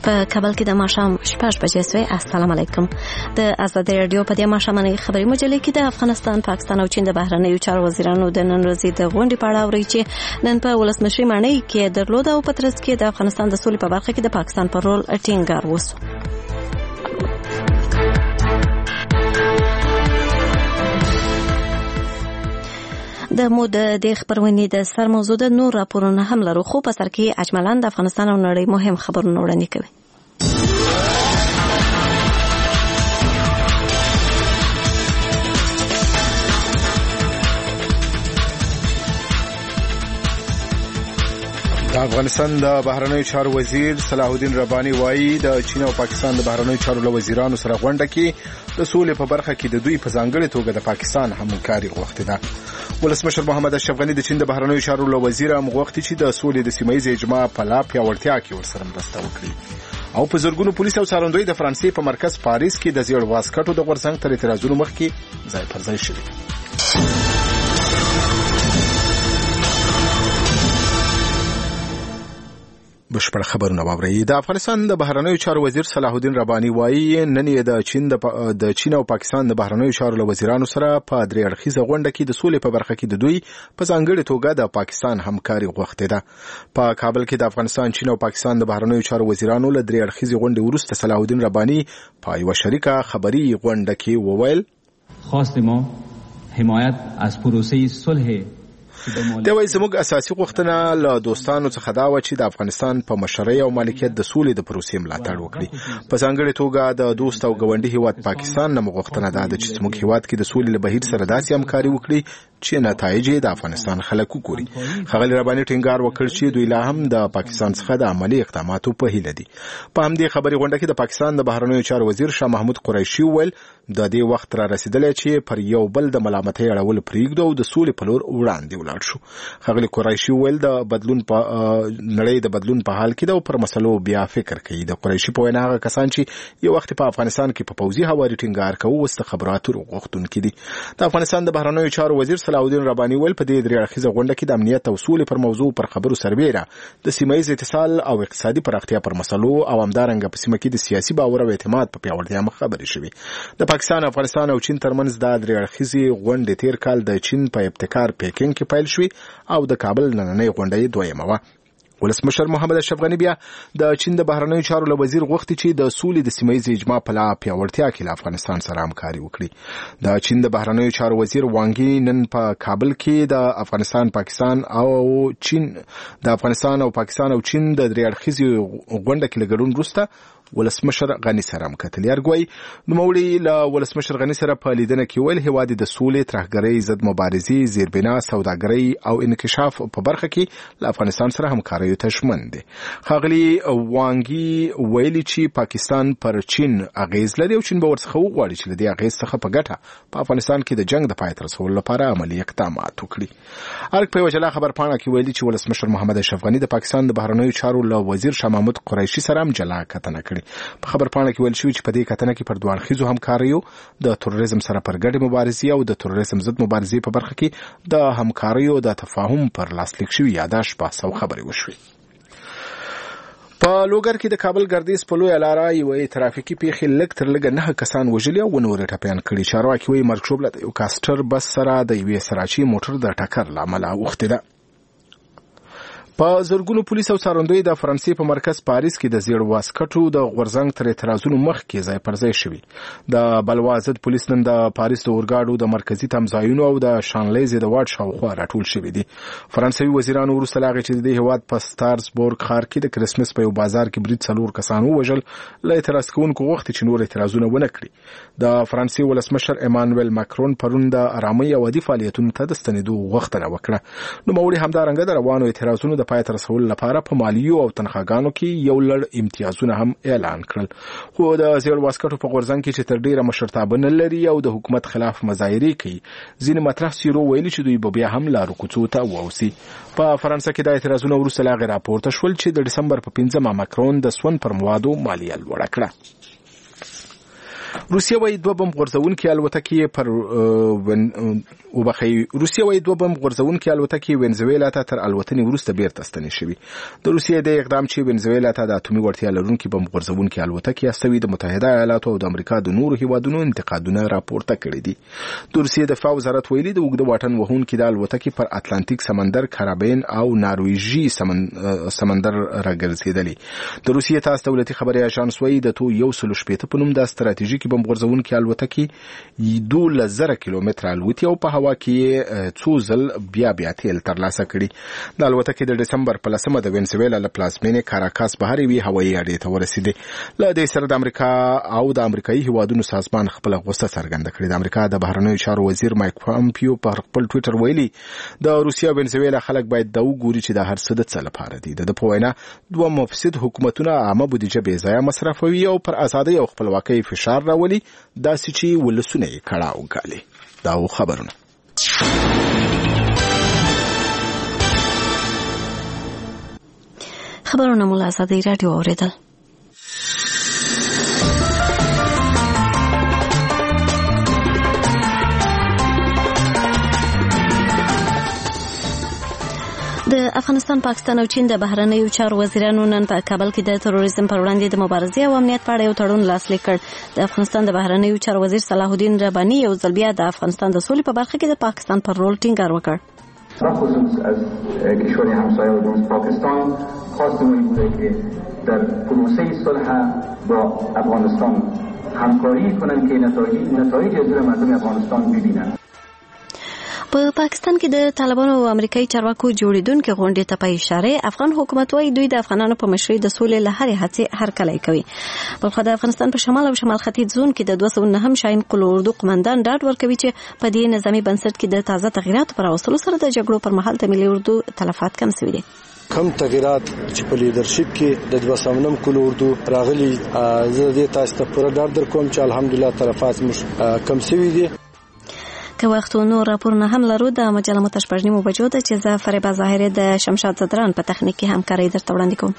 په کابل کې د ماښام 6 بجې سوی. السلام علیکم. د آزادۍ رادیو په دې ماښامنۍ خبري مجلې کې د افغانستان، پاکستان او چین د بهرنیو چارو وزیرانو د نن ورځې د غونډې په اړه اوري چې نن په ولسمشرۍ ماڼۍ کې درلود او په ترڅ کې د افغانستان د سولې په برخه کې د پاکستان پر رول ټینګار وسو. د مود د خبرونې د سر موضوع د نور راپورونه هم لرو، خو په سر کې اجمالاً د افغانستان او نړۍ مهم خبرونه وړاندې کوي. د افغانستان د بهرنیو چارو وزیر صلاح الدین رباني وایي د چین او پاکستان د بهرنیو چارو له وزیرانو سره غونډه کې د سولې په برخه کې د دوی په ځانګړې توګه د پاکستان همکاري غوښتې ده. ولسمشر محمد اشرف غني د چین د بهرنیو چارو له وزیر هم غوښتي چې د سولې د سیمه ییز اجماع په لا پیاوړتیا کې ورسره مرسته وکړي. او په زرګونو پولیس او څارندوی د فرانسې په مرکز پاریس کې د زیړ واسکټو د غورځنګ تر اعتراضونو مخکې ځای پر ځای شوي. بشپړ خبرونه واورئ. د افغانستان د بهرنیو چارو وزیر صلاح الدین رباني وایي نن یې د چین او پاکستان د بهرنیو چارو له وزیرانو سره په درې اړخیزه غونډه کې د سولې په برخه کې د دوی په ځانګړې توګه د پاکستان همکاري غوښتې ده. په کابل کې د افغانستان، چین او پاکستان د بهرنیو چارو وزیرانو له درې اړخیزې غونډې وروسته صلاح الدین رباني په یوه شریکه خبري غونډه کې وویل خواست ما حمایت از پروسه صلح د وای زموږ اساسي غوښتنه له دوستانو څخه دا و چې د افغانستان په مشرۍ او مالکیت د سولې د پروسې ملاتړ وکړي. په ځانګړې توګه د دوست او ګاونډي هیواد پاکستان نه غوښتنه ده چې زموږ هیواد کې د سولې له بهیر سره داسې همکاري وکړي چې نتایج د افغانستان خلک وګوري. ښاغلي رباني ټینګار وکړ چې دوی لا هم د پاکستان څخه د عملی اقداماتو په هیله دي. په همدې خبري غونډه کې د پاکستان د بهرنیو چارو وزیر شاه محمود قریشي وویل د دې وخت را رسیدلی چې پر یو بل د ملامتۍ اړول پرېږدو او د سولې په لور وړاندې ولاړ شو. ښاغلي قریشي وویل د بدلون په نړۍ د بدلون په حال کې ده او پر مسلو بیا فکر کوي. د قریشي په وینا هغه کسان چې یو وخت په افغانستان کې په پوځي هواري ټینګار کوي اوس د خبرو اترو غوښتونکي دي. د افغانستان د بهرنیو چارو وزیر صلاح الدین رباني ویل په دې درې اړخیزه غونډه کې د امنیت او سولې پر موضوع پر خبرو سربېره د سیمه ییز اتصال او اقتصادي پراختیا پر مسلو او همدارنګه په سیمه کې د سیاسي باور او اعتماد په پیاوړتیا مخ خبرې شوې. د پاکستان، افغانستان او چین ترمنځ د درې اړخیزې غونډې تیر کال د چین په ابتکار پیکینګ کې پیل شوې او د کابل نننۍ غونډه دویمه وه. ولسمشر محمد اشرف غني بیا د چین د بهرنیو چارو له وزیر غوښتي چې د سولې د سیمه ییز اجماع په لا پیاوړتیا کې له افغانستان سره همکاري وکړي. د چین د بهرنیو چارو وزیر وانګي نن په کابل کې د افغانستان او پاکستان او چین د درې اړخیزې غونډه کې له ګډون وروسته ولسمشر غني سره هم کتل. یارګوي نوموړي له ولسمشر غني سره په لیدنه کې ویل هیواد د سولې، ترهګرۍ ضد مبارزې، زیربنا، سوداګرۍ او انکشاف په برخه کې له افغانستان سره همکاري ته ژمن دي. ښاغلي وانګي ویلي چې پاکستان پر چین اغیز لري او چین به ورڅخه وغواړي چې له دې اغیز څخه په ګټه په افغانستان کې د جنگ د پای ته رسولو لپاره عملي اقدامات وکړي. ارګ په وجلا خبر پاڼه کې ویلي چې ولسمشر محمد اشرف غني د پاکستان د بهرنیو چارو له وزیر شاه محمود قریشي سره هم جلا کتنه کړې. په خبر پاڼه کې ویل شوی چې په دې کتنه کې پر دوه اړخیزو همکاریو، د تروریزم سره پر ګډې مبارزې او د تروریزم ضد مبارزې په برخه کې د همکاریو د تفاهم پر لاسلیک شوی یاداښت بحث او خبرې وشوې. په لوګر کې د کابل ګردیز په لویه لاره یوې ترافیکي پیښې لږ تر لږه 9 کسان وژلي او نور ټپیان کړي. چارواکي وایي مرګ ژوبله د یو کاسټر بس سره د یوې سراچي موټر د ټکر له امله اوښتې ده. په زرګونو پولیس او څارندوی د فرانسې په مرکز پاریس کې د زیړ واسکټو د غورځنګ تر اعتراضونو مخکې ځای پر ځای شوي. د بلوا ضد پولیس نن د پاریس د اورګاډو د مرکزي تمځایونو او د شانلیزې د واټ شاوخوا راټول شوي دي. فرانسوي وزیرانو وروسته له هغې چې د دې هېواد په ستارزبورګ ښار کې د کرسمس په یو بازار کې برید 4 کسان ووژل، له اعتراض کوونکو غوښتي چې نور اعتراضونه ونه کړي. د فرانسې ولسمشر ایمانویل ماکرون پرون د آرامۍ او عادي فعالیتونو ته د ستنېدو غوښتنه وکړه. نوموړي همدارنګه د روانو اعتراضونو د پای ته رسولو لپاره په مالیو او تنخواګانو کې یو لړ امتیازونه هم اعلان کړل. خو د زیړ واسکټو په غورځنګ کې چې تر ډیره مشرتابه نه لري او د حکومت خلاف مظاهرې کوي، ځینې مطرح سیرو ویلي چې دوی به بیا هم لارو کوڅو ته واوسي. په فرانسه کې د اعتراضونو وروسته لا غیر راپورته شول چې د دسمبر په 5 ماکرون د سون پر موادو مالیه لوړه کړه. روسیه وايي دوه بم غورځونکي الوتکې ونزویلا ته تر الوتنې وروسته بیرته ستنې شوې. د روسیې د اقدام چې ونزویلا ته د اتومي وړتیا لرونکي بم غورځونکي الوتکې استوي د متحده ایالاتو او د امریکا د نورو هیوادونو انتقادونه راپورته کړي دي. د روسیې دفاع وزارت ویلي د اوږده واټن وهونکي د الوتکې پر اتلانتیک سمندر، کارابین او نارویژي سمندر راګرځېدلې. د روسیې تاسو دولتي خبري اژانس وایي د تو 1.8 په نوم د ستراتیژیکي بم غورځونکي الوتکې 12,000 کیلومتره الوتي او په هوا کې څو ځل بیا تیل ترلاسه کړي. د الوتکې د دسمبر په 10 د وینزویلا له پلازمینې کاراکاس بهر یوې هوایي اډې ته ورسېدې. له دې سره د امریکا او د امریکایي هیوادونو سازمان خپل غوسه څرګنده کړې. د امریکا د بهرنیو چارو وزیر مایک پامپیو په خپل ټوئیټر ویلي د روسیې او وینزویلا خلک باید دا وګوري چې د هر څه د څه لپاره دي. د په وینا دوه مفسد حکومتونه عامه بودیجه بې ځایه مصرفوي او پر ازادۍ او خپلواکۍ فشار راولي، داسې چې ولسونه یې کړاو ګالي. دا خبرونه مو له ازادۍ راډیو اورېدل. د افغانستان، پاکستان او چین د بهرنیو چارو وزیرانو نن په کابل کې د تروریزم پر وړاندې د مبارزې او امنیت په اړه یو تړون لاسلیک کړ. د افغانستان د بهرنیو چارو وزیر صلاح الدین رباني یو ځل بیا د افغانستان د سولې په برخه کې د پاکستان پر رول ټینګار وکړ. خصوص از کشور همسایه و دوست پاکستان خواست ما بوده که در پروسه صلح با افغانستان همکاری کنند که نتایج از مردم افغانستان ببینند. په پاکستان کې د طالبانو او امریکایي چارواکو جوړیدونکو غونډې ته په اشاره افغان حکومت وايي دوی د افغانانو په مشرۍ د سولې له هرې هڅې هرکلی کوي. بلخو د افغانستان په شمال او شمال ختیځ زون کې د 209 شاهین قل اردو قومندان ډاډ ورکوي چې په دې نظامي بنسټ کې د تازه تغیراتو پر راوستلو سره د جګړو پر مهال د ملي اردو تلفات کم شوي دي. کم تغیرات چې په لیدرشپ کې د 209 کل اردو راغلي، زه دې تاسو ته پوره ډاډ درکوم چې الحمدلله تلفات کم شوي دي. که وختونو راپورونه هم لرو. د مجله متشپړنیمو بجو ده چې زه فریبا ظاهری د شمشاد زدران په تخنیکی همکاري درته وړاندې کوم.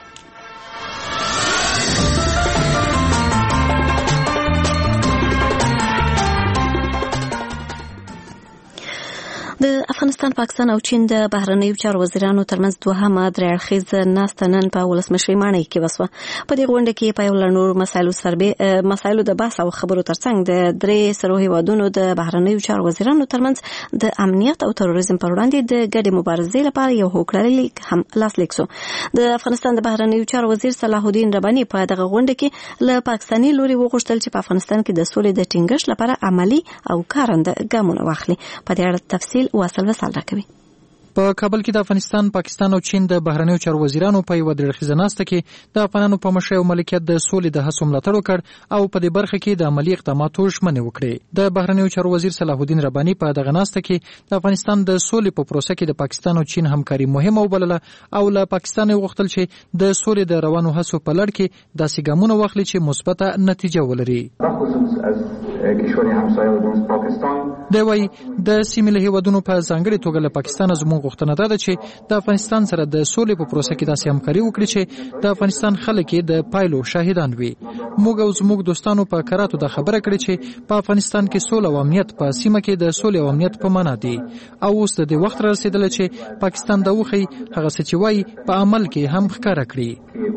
د افغانستان، پاکستان او چین د بهرنیو چارو وزیرانو ترمنځ دوهمه درې اړخیزه ناسته نن په ولسمشرۍ ماڼۍ کې وسوه. په دې غونډه کې په یو له نورو مسایلو د بحث او خبرو ترڅنګ د درې سرو هیوادونو د بهرنیو چارو وزیرانو ترمنځ د امنیت او تروریزم پر وړاندې د ګډې مبارزې لپاره یو هوکړه لیک هم لاسلیک شو. د افغانستان د بهرنیو چارو وزیر صلاح الدین رباني په دغه غونډه کې له پاکستاني لوري وغوښتل چې په افغانستان کې د سولې د ټینګښت لپاره عملی او کارنده ګامونه واخلي. په دې اړه تفصیل واصل وسال راکوي. په کابل کې د افغانستان، پاکستان او چین د بهرنیو چارو وزیرانو په یو درخیزه ناسته کې د افغانانو په مشرۍ او ملکیت د سولې د هڅو ملاتړ وکړ او په دې برخه کې د عملی اقداماتو ژمنې وکړې. د بهرنیو چارو وزیر صلاح الدین رباني په دغه ناسته کې د افغانستان د سولې په پروسه کې د پاکستان او چین همکاري مهمه وبلله او له پاکستان غوښتل چې د سولې د روانو هڅو په لړ کې داسې ګامونه واخلي چې مثبته نتیجه ولري. دی وايي د سیمې له هیوادونو په ځانګړي توګه له پاکستان زموږ غوښتنه ده چې د افغانستان سره د سولې په پروسه کې داسې همکاري وکړي چې د افغانستان خلک د پایلو شاهدان وي. موږ او زموږ دوستانو په کراتو د خبره کړې چې په افغانستان کې سوله او امنیت په سیمه کې د سولې او امنیت په معنا دي او اوس د دې وخت را رسیدلی چې پاکستان د وخی هغه څه چې وایي په عمل کې هم ښکاره کړي.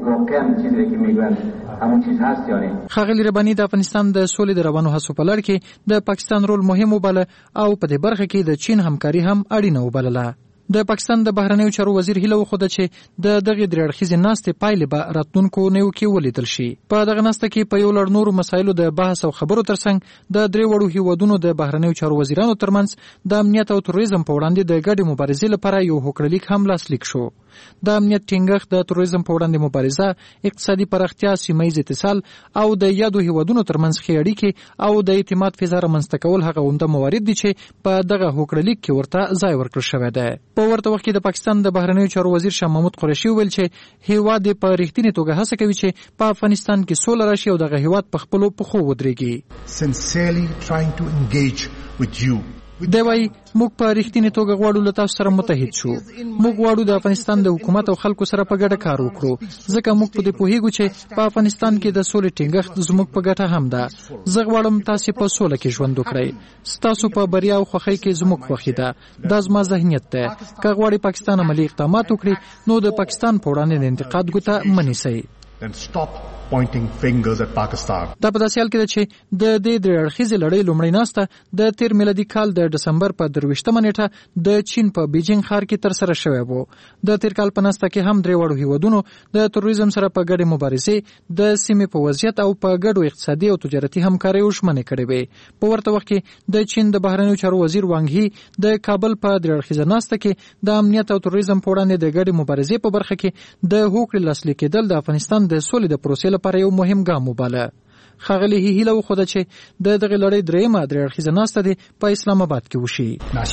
ښاغلي رباني د افغانستان د سولې د روانو هڅو په لړ کې د پاکستان رول مهم وباله او په دې برخه کې د چین همکاري هم اړینه وبلله. د پاکستان د بهرنیو چارو وزیر هیله وخوده چې د دغه درې اړخیزې ناستې پایلې به راتلونکو نیو کې ولیدل شي. په دغه ناسته کې په یو لړ نورو مسایلو د بحث او خبرو ترڅنګ د درې وړو هیوادونو د بهرنیو چارو وزیرانو ترمنځ د امنیت او تروریزم په وړاندې د ګډې مبارزې لپاره یو هوکړه لیک هم لاسلیک شو. د امنیت ټینګښت، د تروریزم په وړاندې مبارزه، اقتصادي پراختیا، سیمه ییز اتصال او د یادو هیوادونو ترمنځ ښې اړیکې او د اعتماد فضا رامنځته کول هغه عمده موارد دي چې په دغه هوکړه لیک کې ورته ځای ورکړل شوی دی. په ورته وخت کې د پاکستان د بهرنیو چارو وزیر شاه محمود قریشي ویل چې هیواد په رښتینې توګه هڅه کوي چې په افغانستان کې سوله راشي او دغه هیواد په خپلو پښو ودرېږي. دی وايي موږ په رښتینې توګه غواړو له تاسو سره متحد شو. موږ غواړو د افغانستان د حکومت او خلکو سره په ګډه کار وکړو ځکه موږ په دې پوهیږو چې په افغانستان کې د سولې ټینګښت زموږ په ګټه هم ده. زه غواړم تاسو په سوله کې ژوند وکړئ. ستاسو په بریا او خوښۍ کې زموږ خوښي ده. دا زما ذهنیت ده. که غواړي پاکستان عملي اقدامات وکړي نو د پاکستان په وړاندې د انتقاد ګوته مه نیسئ. pointing fingers at Pakistan. دا په داسې حال کې ده چې د دې درې اړخیزې لړۍ لومړۍ ناسته د تیر میلادي کال د ډسمبر په 23مه نیټه د چین په بیجینګ ښار کې ترسره شوې وه. د تیر کال په ناسته کې هم درې واړو هیوادونو د تروریزم سره په ګډې مبارزې د سیمې په وضعیت او په ګډو اقتصادي او تجارتي همکاریو ژمنې کړې وې. په ورته وخت کې د چین د بهرنیو چارو وزیر وانګ هی د کابل په درې اړخیزه ناسته کې د امنیت او تروریزم په وړاندې د ګډې مبارزې په برخه کې د هوکړې لاسلیک کېدل د افغانستان د سولې د پروسې لپاره یو مهم ګام وباله. ښاغلي هیله وښوده چې د دغې لړۍ درېیمه درې اړخیزه ناسته دې په اسلام آباد کې وشي.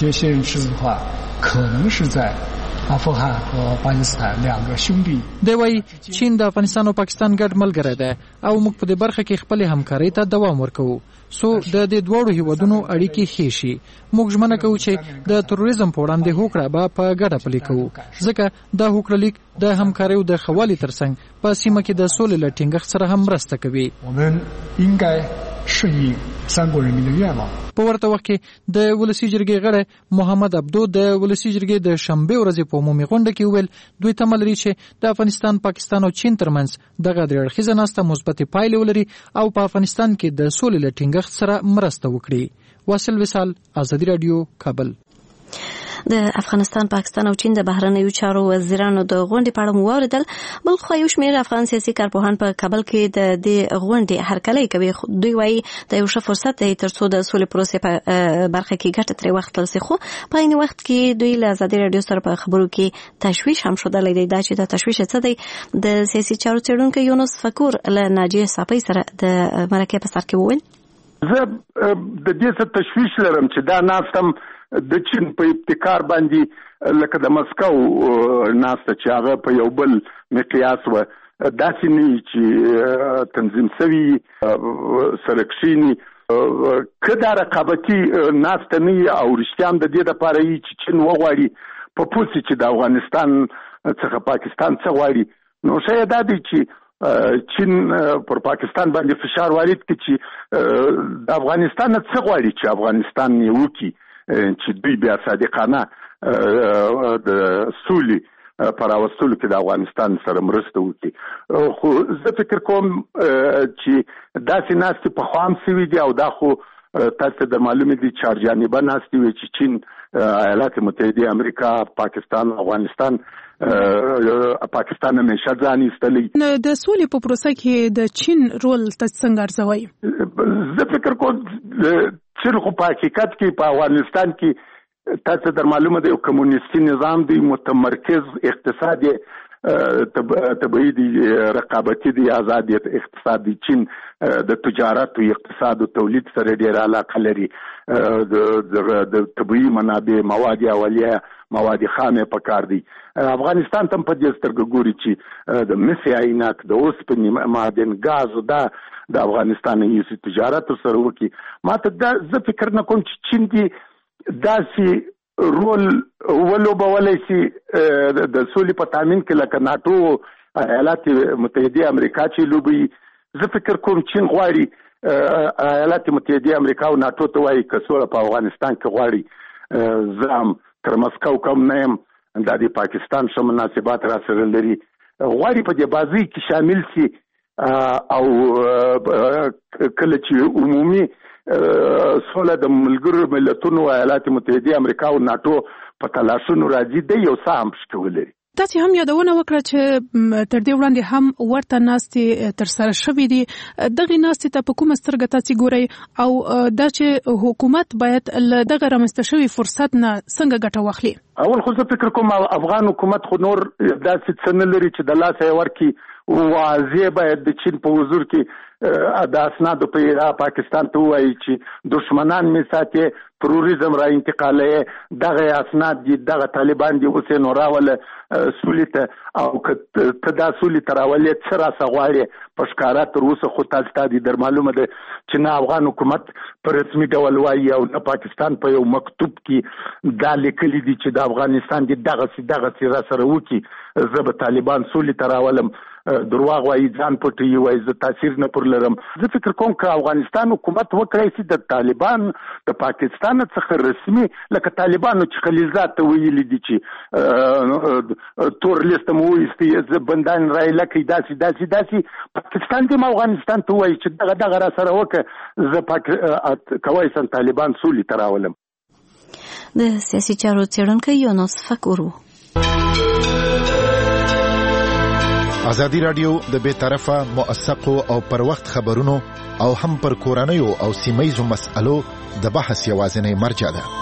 دی وايي چین د افغانستان او پاکستان ګډ ملګری دی او موږ په دې برخه کې خپلې همکارۍ ته دوام ورکوو څو د دې دواړو هیوادونو اړیکې ښې شي. موږ ژمنه کوو چې د تروریزم په وړاندې هوکړه به په ګډه پلي کوو ځکه دا هوکړلیک د همکاریو د ښه والي ترڅنګ په سیمه کې د سولې له ټینګښت سره هم مرسته کوي. په ورته وخت کې د ولسي جرګې غړی محمد عبدو د ولسي جرګې د شنبې ورځې په عمومي غونډه کې وویل دوی تمه لري چې د افغانستان، پاکستان او چین ترمنځ دغه درې اړخیزه ناسته مثبتې پایلې ولري او په افغانستان کې د سولې له ټینګښت سره مرسته وکړي. واصل وصال، ازادي رادیو، کابل. د افغانستان، پاکستان او چین د بهرنیو چارو وزیرانو د غونډې په اړه مو واوریدل. بل خو یو شمېر افغان سیاسي کارپوهان په کابل کې د دې غونډې هرکلی کوي. دوی وایي د یو ښه فرصت دی ترڅو د سولې پروسې په برخه کې ګټه ترې واخیستل شي، خو په عین وخت کې دوی له ازادي رادیو سره په خبرو کې تشویش هم ښودلی دی. دا چې د تشویش څه دی، د سیاسي چارو څېړونکی یونس فکور له ناجیه صافۍ سره د مرکې په سر کې وویل. زه د دې څه تشویش لرم چې دا ناستم د چین په ابتکار باندې لکه د مسکو ناسته چې هغه په یو بل مقیاس و، داسې نه چې تنظیم شوي سره کښېني. که دا رقابتي ناسته نه او رښتیا هم د دې دپاره وي چې چین وغواړي په پوه سي چې د افغانستان څخه پاکستان څه غواړي، نو شاید دا دی چې چین پر پاکستان باندې فشار وارد کړي چې د افغانستان څه غواړي چې افغانستان یې وکړي، چې دوی بیا صادقانه د سولې پر راوستلو کې د افغانستان سره مرسته وکړي. خو زه فکر کوم چې داسې ناستې پخوا هم سوي دي او دا خو تاسو ته معلومه دي چارجانبه ناستې وي چې چین، ایالات متحده امریکا، پاکستان، افغانستان. پاکستان همیشه ځان ایستلی. د سولې په پروسه کې د چین رول تاسو څنګه ارزوئ؟ زه فکر کوم چین خو په حقیقت کې په افغانستان کې تاسو ته معلومه ده یو کمونیستي نظام دی، متمرکز اقتصاد طبیعي دی، رقابتي دی، آزاد اقتصاد دی. چین د تجارت او اقتصاد او تولید سره ډېره علاقه لري. د طبیعي منابع، مواد اولیه، مواد خامه پکار دي. افغانستان ته په دې سترګه ګوري چې د مس عینک، د اوسپنې معدن، غاز دا د افغانستان یې تجارت سره وکړي. ماته دا زه فکر نه کوم چې چین دې داسې رول ولوبولی شي د سولې په تامین کې لکه ناټو، ایالات متحده امریکا چې لوبي. زه فکر کوم چین غواړي ایالات متحده امریکا او ناټو ته وایي که سوله په افغانستان کې غواړي، زه هم تر مسکو کم نه یم، دا د پاکستان ښه مناسبات را سره لري، غواړي په دې بازۍ کې شامل شي او کله چې عمومي سوله د ملګرو ملتونو، ایالات متحده امریکا او ناټو په تلاشونو راځي، دی یو څه هم پکې ولري. تاسو هم یادونه وکړه چې تر دې وړاندې هم ورته ناستې ترسره شوې دي. دغه ناستې ته په کومه سترګه تاسو ګورئ او دا چې حکومت باید له دغه رامنځته شوي فرصت نه څنګه ګټه واخلي؟ اول خو زه فکر کوم افغان حکومت خو نور داسې څه نه لري چې د لاسه یې ورکړي واضح باید د چین په حضور کې د اسنادو په پاکستان ته وایي چې دشمنان می ساتي تروریزم را انتقالي دغه اسناد دي دغه طالبان دي اوس نو راول سولته او که دا سولته راولې څه را سغواړي په ښکارا تر اوسه خو تاسو ته در معلومه ده چې نه افغان حکومت پر رسمي ډول وایي او نه پاکستان په یو مکتوب کې دا لیکلي دي چې د افغانستان د دغه را سره وکي زه به طالبان سولته راولم درواغ وایي ځان پټوي وایي زه تاثیر نه پر لرم. زه فکر کوم که افغانستان حکومت وکړی چې د طالبان د پاکستان څخه رسمي لکه طالبانو چې خلیلزاد ته ویلي دي چې تور لیست مو وایستې زه بندان رایله کوي داسې پاکستان دې افغانستان ته وایي چې دغه را سره وکړه زه کولی شم طالبان سولې ته راولم. د سیاسي چارو څېړونکی یونس فکورو. ازادي رادیو د بے طرفه موثقو او پر وخت خبرونو او هم پر کورنیو او سیمه‌یزو مسألو د بحث یوازینی مرجع ده.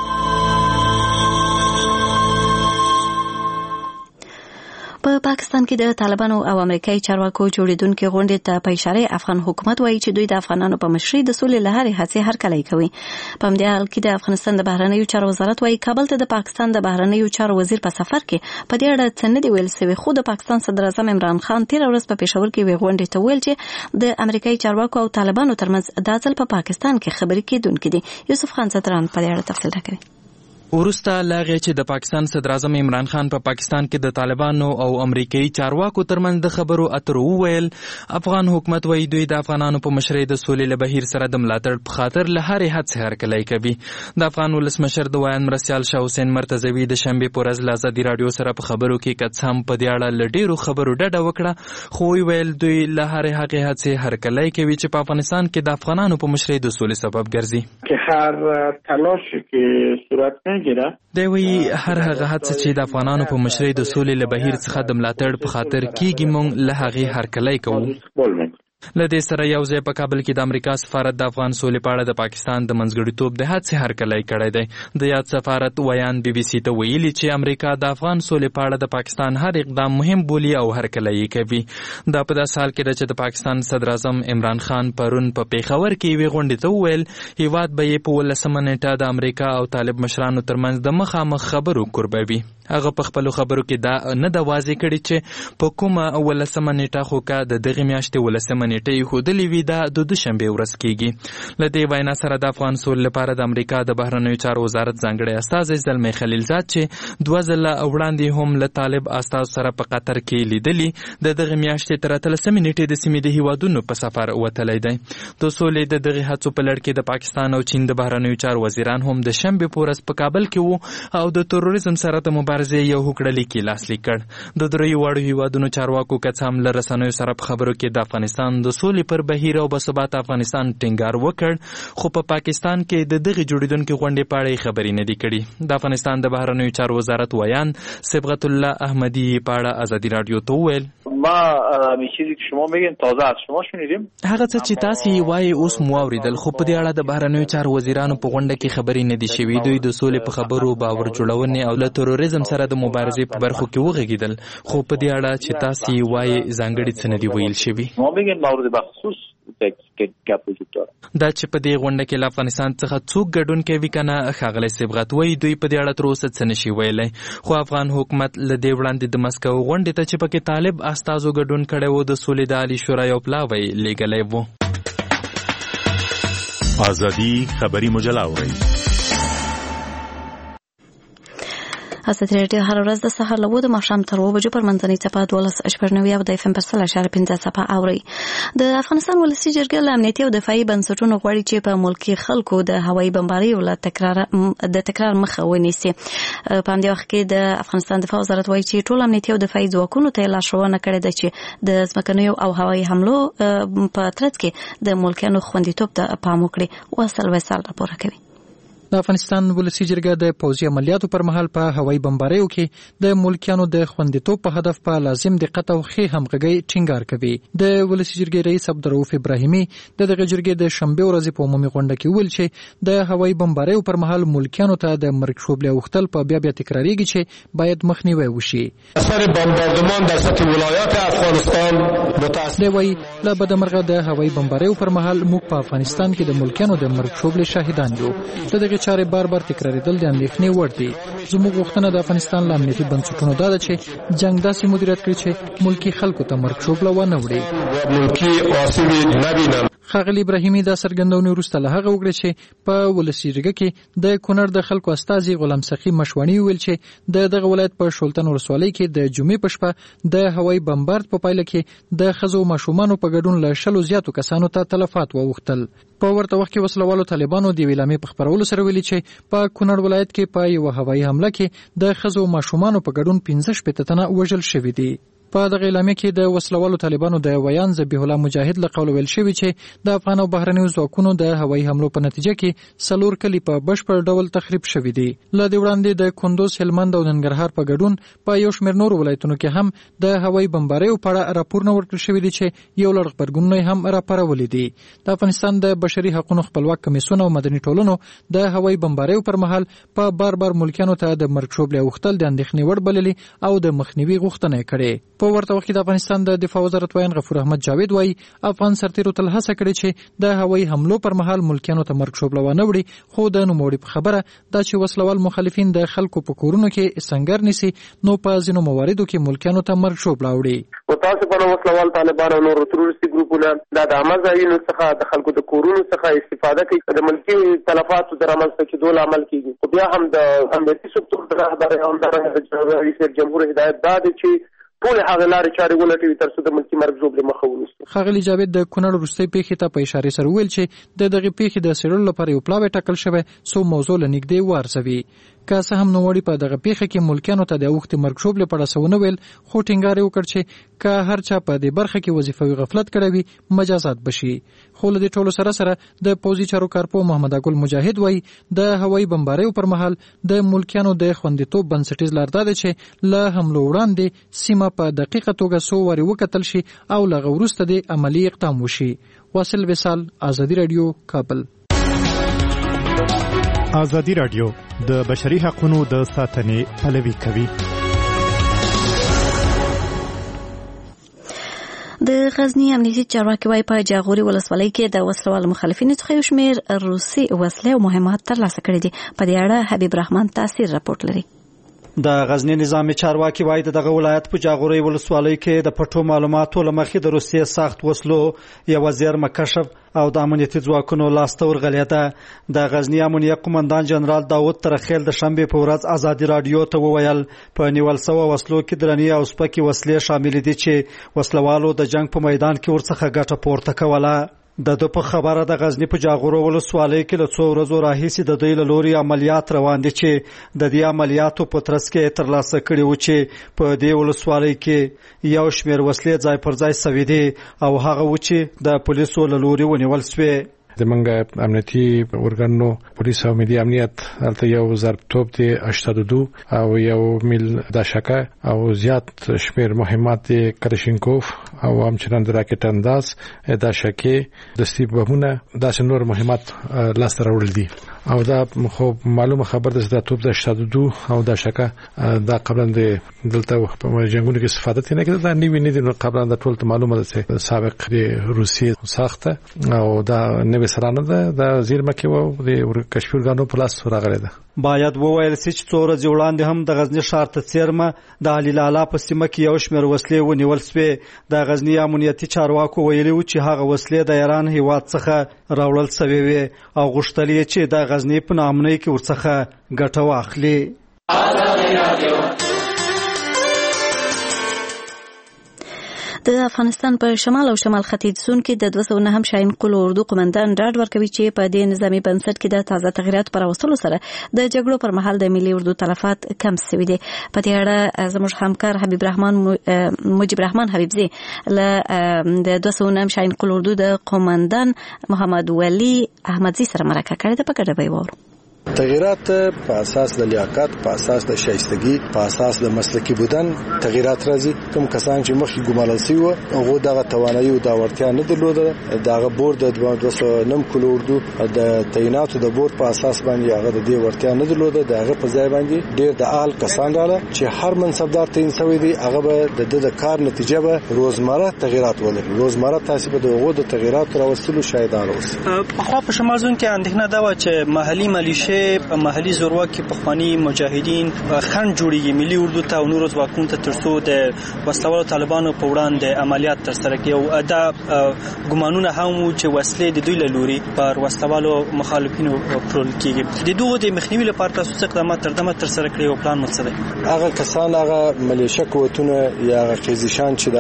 په پاکستان کې د طالبانو او امریکایي چارواکو جوړیدونکو غونډې ته په اشاره افغان حکومت وایي چې دوی د افغانانو په مشرۍ د سولې لهاري هڅې هرکلی کوي. په همدې حال کې د افغانستان د بهرنیو چارو وزارت وایي کابل ته د پاکستان د بهرنیو چارو وزیر په سفر کې په دې اړه څه نه دی ویل شوی، خو د پاکستان صدر اعظم عمران خان تیر ورځ په پېښور کې وی غونډې ته ویل چې د امریکایي چارواکو او طالبانو ترمنځ د ځل په پاکستان کې خبرې کېدونکې دي. یوسف خان ستران په دې اړه تفصیل راکوي. ورسته لاغه چې د پاکستان صدر اعظم عمران خان په پاکستان کې د طالبانو او امریکایي چارواکو ترمنځ د خبرو اترو ویل افغان حکومت وایي دوی د افغانانو په مشرۍ د سولې له بهیر سره د ملاتړ په خاطر له هرې هڅې هرکلی کوي. د افغان ولسمشر د ویان مرستیال شاه حسین مرتضوي د شنبې په ورځ له ازادي راډیو سره په خبرو کې که هم په دې اړه له ډېرو خبرو ډډه وکړه، خو ویل دوی له هرې هغې هڅې هرکلی کوي چې په افغانستان کې د افغانانو په مشرۍ د سولې سبب ګرځي. هر تلاشی که صورت میگیره دوی هر هغه هڅه چې د افغانانو په مشرۍ د سولې له بهیر څخه د ملاتړ په خاطر کیږي مونږ له هغې هرکلی کوو. له دې سره یو ځای په کابل کې د امریکا سفارت د افغان سولې په اړه د پاکستان د منځګړیتوب د هڅې هرکلی کړی دی. د یاد سفارت ویان بي بي سي ته ویلي چې امریکا د افغان سولې په اړه د پاکستان هر اقدام مهم بولي او هرکلی یې کوي. دا په داسې حال کې ده چې د پاکستان صدر اعظم عمران خان پرون په پېښور کې یوې غونډې ته وویل هیواد به یې په 18 نیټه د امریکا او طالب مشرانو ترمنځ د مخامخ خبرو کوربوي. هغه په خپلو خبرو کې دا نه د واضح کړي چې په کومه 18 نیټه خو که د دغې میاشتې 18 نیټه یې ښودلې وي دا د دوشنبې ورځ کېږي. له دې وینا سره د افغان سولې لپاره د امریکا د بهرنیو چارو وزارت ځانګړی استازی زلمی خلیلزاد چې 2 ځله وړاندې هم له طالب استازو سره په قطر کې لیدلي د دغې میاشتې تر 13 نیټې د سیمې د هیوادونو په سفر وتلی دی. د سولې د دغې هڅو په لړ کې د پاکستان او چین د بهرنیو چارو وزیران هم د شنبې په ورځ په کابل کې وو او د تروریزم سره د مبارزې یو هوکړه کې لاسلیک کړ. د دریو واړو هیوادونو چارواکو که څه هم له رسنیو سره په خبرو کې د افغانستان د سولې پر بهیر او باثباته افغانستان ټینګار وکړ، خو په پاکستان کې د دغې جوړیدونکې غونډې په اړه خبرې نه دي کړي. د افغانستان د بهرنیو چارو وزارت ویان صبغت الله احمدی په اړه ازادي راډیو ته وویل ما همین چیزی که شما میگین تازه از شما شنیدیم. هغه څه چې تاسو وایي اوس مو اوریدل، خو په دې اړه د بهرنیو چارو وزیرانو په غونډه کې خبرې نه دي شوې. دوی د سولې په خبرو باور جوړونې او له تروریزم سره د مبارزې په برخو کې وغږیدل، خو په دې اړه چې تاسو وایي ځانګړي څه نه دي ویل شوي. ما میگین مورد بخصوص دا چې په دې غونډه کې له افغانستان څخه څوک ګډون کوي کنه ښاغلی صبغت وایي دوی په دې اړه تر اوسه څه نشي ویلی، خو افغان حکومت له دې وړاندې د مسکو غونډې ته چې پکې طالب استازو ګډون کړی و د سولې د عالي شورا یو پلاوی لیږلی و. ازادي خبري مجله اورئ. ازادي راډیو هر ورځ د سهار له 9 ماښام تر 2 بجو پر منځنۍ څپه 12.9 او د FM پر 100.5 څپه اوري. د افغانستان ولسي جرګه له امنیتي او دفاعي بنسټونو غواړي چې په ملکي خلکو د هوایي بمباریو له تکرار مخه ونیسي. په همدې وخت کې د افغانستان دفاع وزارت وایي چې ټول امنیتي او دفاعي ځواکونو ته لارښوونه کړې ده چې د ځمکنیو او هوایي حملو په ترڅ کې د ملکیانو خوندیتوب ته پام وکړي. وصل راپور کوي. د افغانستان ولسی جرګه د پوځي عملیاتو پر مهال په هوایي بمباریو کې د ملکیانو د خوندیتوب په هدف په لازم دقت او ښې همغږۍ ټینګار کوي. د ولسی جرګې رئیس عبدالرؤف ابراهیمي د دغه جرګې د شنبه ورځې په عمومي غونډه کې ویل چې د هوایي بمباریو پر مهال ملکیانو ته د مرګ شوبلې اوختل په بیا تکراریږي چې باید مخنیوي وشي. اثر بمباردمان در سطح ولایات افغانستان دی وایي له بدمرغه د هوایي بمباریو پر مهال موږ په افغانستان کې د ملکیانو د مرګ شوبلې شاهدان یو. د دغه چارې بار تکرارېدل د اندېښنې وړ دي. زموږ غوښتنه د افغانستان له امنیتي بنسټونو دا ده چې جنګ داسې مدیریت کړي چې ملکي خلکو ته مرګ شوبله ونه وړي. ملکي عاصمې نبینن. ښاغلي ابراهیمي دا څرګندونه وروسته له هغه وکړه چې په ولسی جرګه کې د کونړ د خلکو استازي غلام سخي مشوانی ویل چې د دغه ولایت په شولتن ولسوالۍ کې د جمعې په شپه د هوایي بمبارد په پایله کې د ښځو ماشومانو په ګډون له 100 زیاتو کسانو ته تلفات واوښتل. په ورته وخت کې وسلوالو طالبانو د ویلامې په خبرولو سره ویلي چې په کونړ ولایت کې په یو هوایي حمله کې د ښځو ماشومانو په ګډون 15 تنه وژل شوي دي. په دغه اعلامیه کې د وسلوالو طالبانو د ویان ذبیح الله مجاهد له قوله ویل شوی چې د افغان او بهرنیو ځواکونو د هوایي حملو په نتیجه کې 4 کلی په بشپړ ډول تخریب شوي دي. له دې وړاندې د کندوز، هلمند او ننګرهار په ګډون په یو شمېر نورو ولایتونو کې هم د هوایي بمباریو په اړه راپورونه ورکړل شوي دي چې یو لړ غبرګونونه هم راپارولي دي. د افغانستان د بشري حقوقو خپلواک کمیسیون او مدني ټولنو د هوایي بمباریو پر مهال په بار ملکیانو ته د مرګ شوبلې اوختل د اندېښنې وړ بللي او د مخنیوي غوښتنه کړې. په ورته وخت کې د افغانستان د دفاع وزارت وایي غفور احمد جاوید وایي افغان سرتیرو تل هڅه کړې چې د هوایي حملو پر مهال ملکیانو ته مرګ شوبله ونه وړي، خو د نوموړي په خبره دا چې وسلوال مخالفین د خلکو په کورونو کې سنگر نیسي نو په ځینو مواردو کې ملکیانو ته مرګ شوبله وړي. متاسفانه وسلوال طالبان او نور تروریستي ګروپونه د عامه ځایونو څخه د خلکو د کورونو څخه استفاده کوي د ملکي تلفاتو د رامنځته کېدو لامل کیږي. خو بیا هم د امنیتي سکتور د رهبرۍ او همدارنګه رئیس جمهور هدایت دا دی چې ټول هغه لارې چارې ولټوي تر څو د ملکي مرګ ژوبلې مخه ونیسي. ښاغلي جاوید د کونړ وروستۍ پیښې ته په اشارې سره ویل چې د دغې پیښې د څېړلو لپاره یو پلاوی ټاکل شوی څو موضوع له نږدې وارزوي. که څه هم نوموړي په دغه پیښه کې ملکیانو ته د اوښتې مرګ شوبلې په اړه څه ونه ویل، خو ټینګار یې وکړ چې که هر چا په دې برخه کې وظیفوي غفلت کړی وي مجازات بشي. خو له دې ټولو سره د پوځي چارو کارپو محمد اګل مجاهد وایي د هوایي بمباریو پر مهال د ملکیانو د خوندیتوب بنسټیز لار دا ده چې له حملو وړاندې سیمه په دقیقه توګه څو وارې وکتل شي او له هغه وروسته د عملي اقدام وشي. واصل وصال، ازادي رادیو، کابل. ازادي رادیو د بشري حقوقو د ساتنې پلوي کوي. د غزنی امنیتي چارواکي وايي په جاغوري ولسوالۍ کې د وسلوال مخالفینو څخه یو شمېر روسي وسلې او مهمات ترلاسه کړي دي. په دې اړه حبیب رحمان تاثیر راپورټ لري. د غزنی نظامی چارواکي وايي دغه ولایت په جاغوري ولسوالۍ کې د پټو معلوماتو لمخې د روسیې سخت وسلو یو زیرمه کشف او د امنیتي ځواکونو لاسته ورغلې ده. د غزنی امنیه قومندان جنرال داوود ترخیل د شنبه په ورځ ازادي رادیو ته وویل په نیول سوي وسلو کې درنې او سپکې وسلې شامل دي چې وسلوالو د جنگ په میدان کې ورڅخه ګټه پورته کوله. د په خبره د غزنی په جاغورو ولسوالۍ کې له څو ورځو راهیسې د دوی له لوري عملیات روان دي چې د دې عملیاتو په ترڅ کې ترلاسه کړي و چې په دې ولسوالۍ کې یو شمېر وسلې ځای پر ځای سوي دي او هغه و چې د پولیسو له لوري ونیول سوې. زمونږ امنیتي ارګانونو پولیس او ملي امنیت هلته یو ضرب توپ دی 82 او یو میل داشکه او زیات شمیر مهمات کلاشینکوف او همچنان د راکټ انداز داشکه دستي بمونه داسې نور مهمات لاس ته راوړل دي. او دا خو معلومه خبر ده چې دا توپ د 82 او داشکه دا قبلا د دلته په جنگونو کې استفاده تنه کړه. دا نیوی نه دي نو قبلا د ټول معلومه ده چې سابق د روسیې ساخته او دا نوې سرانه ده د زیرمه کې وو د کشفي ارګانو په لاس راغله ده. باید وویل چې څو ورځې وړاندې هم د غزنی ښار ته څیرمه د علي لالا په سیمه کې یو شمېر وسلې ونیول سوې. د غزنی امنیتي چارواکو ویلي و چې هغه وسلې د ایران هیواد څخه راوړل سوې وې او غوښتل یې چې د غزنی په نامنۍ کې ورڅخه ګټه واخلي. د افغانستان په شمال او شمال ختیځ زون کې د 209 شاهین قلو اردو قومندان ډاډ ورکوي چې په دې نظامی بنسټ کې د تازه تغیرات پر وسلو سره د جګړو پر مهال د ملي اردو تلفات کم شوي دي. په دې اړه زموږ همکار حبیب رحمان مجيب رحمان حبیبزي له د 209 شاهین قلو اردو د قومندان محمد ولی احمدزي سره مرکه کړې ده. په ګډه به وورو. تغیرات په اساس د لیاقت، په اساس د شایستګي، په اساس د مسلکی بودن تغیرات راځي. کوم کسان چې مخکې ګمارل شوی وو هغه دغه توانایي او د ورتیا نه درلوده، دغه بورډ د 209 کلو اردو د تعیناتو د بورډ په اساس باندې هغه د دې ورتیا نه درلوده. دغه په ځای باندې ډېر د اهل کسان رااله چې هر منصبدار تعین شوی دی، هغه به د کار نتیجه به روزمره تغیرات ولري. روزمره تاسو به دغه د تغیرات راوستلو شاهدان اوسئ. په خو په شمال زون کې اندېښنه دا و چې محلي ملیشه، محلي زورواکي، پخوانی مجاهدین خنډ جوړیږي ملي اردو ته او نورو ځواکونو ته ترڅو د وسلوالو طالبانو په وړاندې عملیات ترسره کړي. او دا ګمانونه هم چې وسلې د دوی له لوري پر وسلوالو مخالفینو پرول کیږي. د دوه د مخنیوي لپاره تاسو څه اقدامات ترسره کړي او پلان مو څه دی؟ هغه کسان، هغه ملیشه قوتونه یا قیزیشان چې د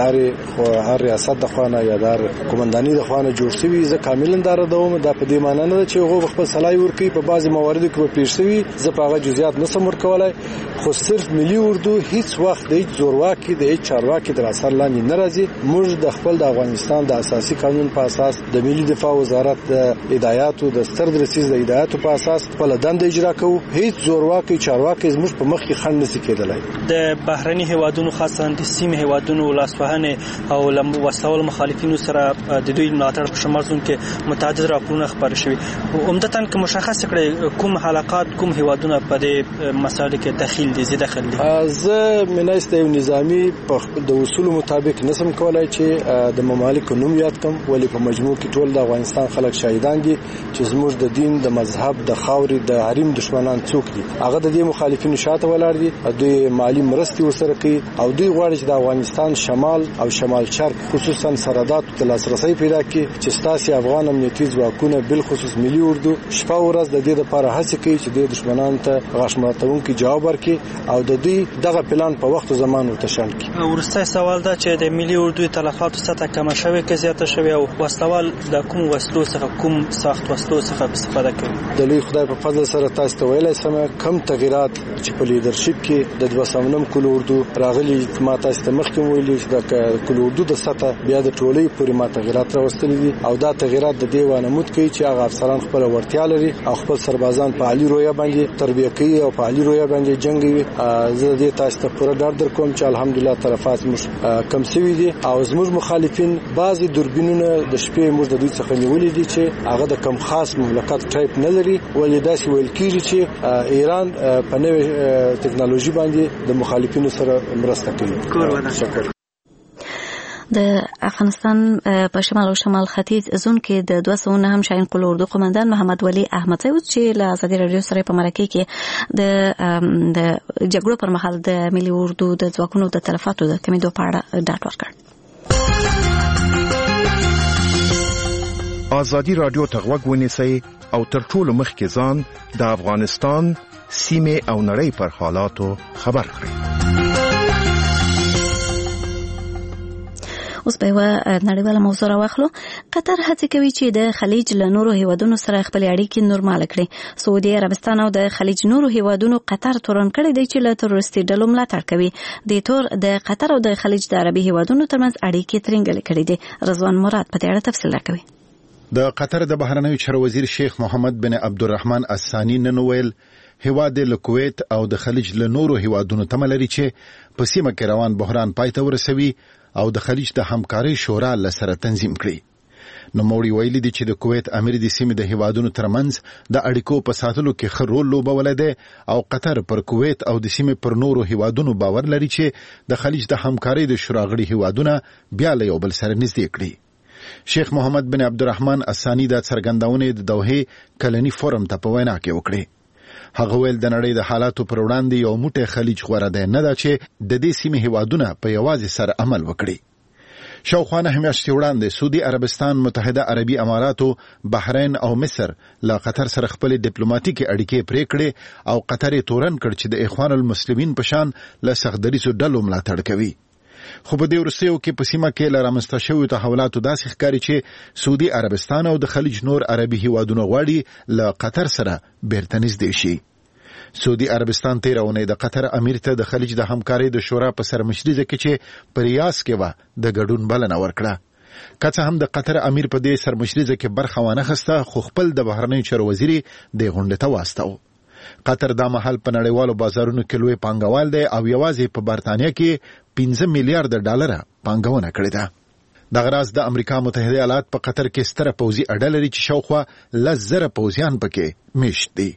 هر ریاست د خوانه یا د قومنداني د خوانه جوړ شوی، زه کاملا دار دوم د په دې معنی نه چې هغه خپل صلاحي ورکي په بعضي مواردو کې پیښ شوی، زه په هغه جزئیات نسم ورکولای. خو صرف ملي اردو هیڅ وخت د زورواکي د چارواکي در اثر لاندې ناراضي. موږ د خپل د افغانستان د اساسي قانون په اساس د ملي دفاع وزارت د هدایاتو د سردرسیز د هدایاتو په اساس خپل دنده اجرا کوو. هیڅ زورواکي چارواکي زموږ په مخ کې خنډ نشي کېدلای. د بهرني هیوادونو خاصه د سیمه هیوادونو لاسوهنه او وسلوال مخالفینو سره د دوی ملاتړ په شمال زون کې متعدد راپورونه خبر شوي. عمدتاً که مشخص کړي کوم حلقات، کوم هیوادونه په دې مسایلو کې دخیل دي، دخل دي؟ زه منایسته یو نظامی په د اصول مطابق نسم کولای چې د ممالک نوم یاد کوم، ولی په مجموع کې ټول د افغانستان خلک شاهدان دي چې زموږ د دین، د مذهب، د خاورې، د حریم دشمنان څوک دي. هغه د دې مخالفینو شاته ولاړ دي، دوی مالی مرستې ورسره کوي او دوی غواړي چې د افغانستان شمال او شمال شرق خصوصا سرحدات ته لاسرسي پیدا کړي چې ستاسو افغان امنیتي ځواکونه بل خصوص ملي اردو شپه ورځ د دې لپاره هڅه کوي چې د دشمنانو ته غاښماتونکي جواب ورکړي او د دوی دغه پلان په وخت او زمان وتشل کړي. ورسته سوال دا چې د ملي اردو تلفاتو سطح کم شوه کې زیاته شوه او وسلوال د کوم وسلو څخه، کوم سخت وسلو څخه استفاده کوي. د لوی خدای په فضل سره تاسو ته ویلای سم کم تغیرات چې په لیدرشپ کې د 209 کلو اردو راغلي، ما تاسو ته مخکې ویلي چې د کلو اردو د سطح بیا د ټولي پورې ما تغیرات راوستلي دي او دا تغیرات د دې وانمود کوي چې هغه افسران خپل ورتیا لري او خپل سربازان په عالی رویه باندې تربیه کوي او په عالی رویه باندې جنگي. زه دې تاسو ته پوره ډاډ درکوم چې الحمدلله طرفات مش کم سوي دي او زموږ مخالفین بعضي دوربینونه د شپې موږ د دوی څخه نیولې دي چې هغه د کم خاص مملکت ټایپ نه لري، ولې داسې ویل کیږي چې ایران په نوې ټکنالوژي باندې د مخالفینو سره مرسته کوي. شکر. د افغانستان په شمال او شمال ختیځ زون کې د 209 هم شاهین قلو اردو قومندان محمد ولی احمد صاحب چې له ازادي رادیو سره په مرکه کې د جګړو پر مهال د ملي اردو د ځواکونو د تلفاتو د کمیدو په اړه ډاټ ورکړ. ازادي رادیو ته غوږ ونیسئ او تر ټولو مخکې ځان د افغانستان سیمه او نړۍ پر حالاتو خبر کړئ. اوس به نړیواله موضوع راوخلو. قطر هڅه کوي چې د خلیج له نورو هیوادونو سره خپل اړیکې نورمال کړي. سعودي عربستان او د خلیج نورو هیوادونو قطر تورن کړي دی چې له تروریستي ډلو ملاتړ کوي. د تور د قطر او د خلیج د عربي هیوادونو ترمنځ اړیکې ترنګل کړي دي. رضوان مراد په دې اړه تفصیل راکوي. د قطر د بهرنیو چارو وزیر شیخ محمد بن عبدالرحمن الثانی نن ویل هیواد له کویت او د خلیج له نورو هیوادونو تملري چې په سیمه کې روان بحران پای ته ورسوي او د خلیج د همکارۍ شورا لسره تنظیم کړي. نو موري ویلي دي چې د کویت امیر د سیمې د هیوادونو ترمنځ د اړیکو په ساتلو کې ښه رول لوبولی دی او قطر پر کویت او د سیمې پر نورو هیوادونو باور لري چې د خلیج د همکارۍ د شورا غړي هیوادونه بیا له یو بل سره نږدې کړي. شیخ محمد بن عبدالرحمن الثانی د څرګندونې د دوحې کلنی فورم ته په وینا کې وکړي. هغه ویل د نړۍ د حالاتو پر وړاندې یو موټی خلیج غوره دی، نه دا چې د دې سیمې هیوادونه په یوازې سر عمل وکړي. شاوخوا نهه میاشتې وړاندې سعودي عربستان، متحده عربي اماراتو، بحرین او مصر له قطر سره خپل ډیپلوماټیکي اړیکې پرې کړې او قطر یې تورن کړ چې د اخوان المسلمین په شان له سختدریځو ډلو ملاتړ کوي. خو په دې وروستیو کې په سیمه کې له رامنځته شویو تحولاتو داسې ښکاري چې سعودي عربستان او د خلیج نور عربي هیوادونه غواړي له قطر سره بیرته نږدې شي. سعودي عربستان تیره اونۍ د قطر امیر ته د خلیج د همکارۍ د شورا په سرمشرۍ کې چې په ریاض کې وه د ګډون بلنه ورکړه. که څه هم د قطر امیر په دې سرمشرۍ کې برخه وانه خسته، خو خپل د بهرنیو چارو وزیر دې غونډې ته واستاوه. قطر دا مهال په نړیوالو بازارونو کې لوی پانګوال دی او یوازې په برتانیا کې 15 میلیارډ ډالر پانګونه کړې ده. دغه راز د امریکا متحده ایالات په قطر کې ستره پوځي اډه لري چې شاوخوا 10,000 پوځیان پکې میشت دي.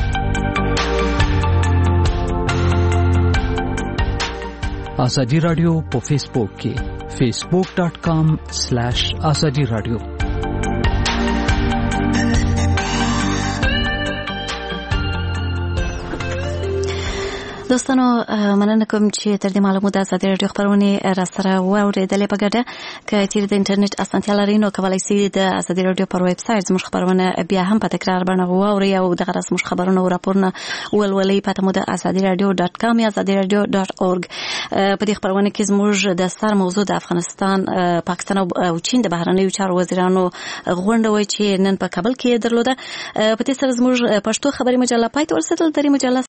آزادی رادیو په فیسبوک کې facebook.com/azadi radio. دوستانو مننه کوم چې تر دې معلومات آزادي رادیو خبرونه را سره واوریدلې په ګډه که چیرې د انټرنیټ اسانتیا لرئ نو کولی شئ د آزادي رادیو پر ویب سایټ زموږ خبرونه بیا هم په تکرار باندې واورئ او دغه زموږ خبرونه او راپورونه ولولئ. پته مو د azadiradio.com یا azadiradio.org. په دې خبرونه کې زموږ د سر موضوع د افغانستان، پاکستان او چین د بهرنیو چارو وزیرانو غونډه وه چې نن په کابل کې درلوده. په دې سره زموږ پښتو خبري مجله پای ته ورسېدل. د دې مجله